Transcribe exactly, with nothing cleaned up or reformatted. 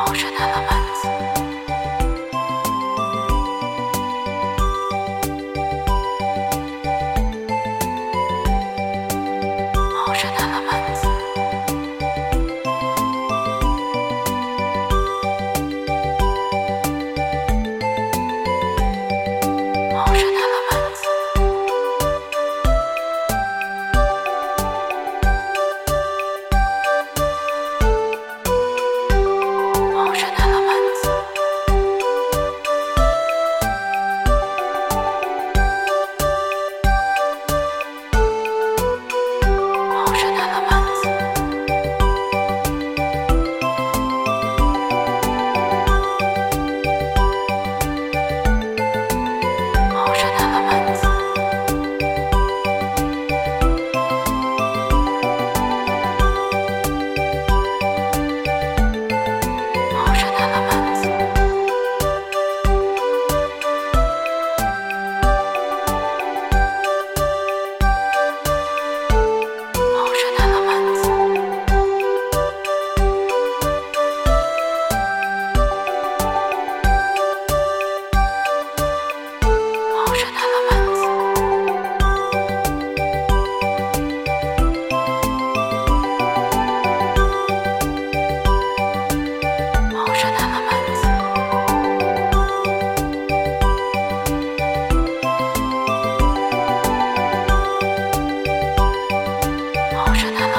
Motion elements. Motion elements. Motion elements. Motion elements. Motion elements. Motion elements. Motion elements. Motion elements. Motion elements. Motion elements. Motion elements.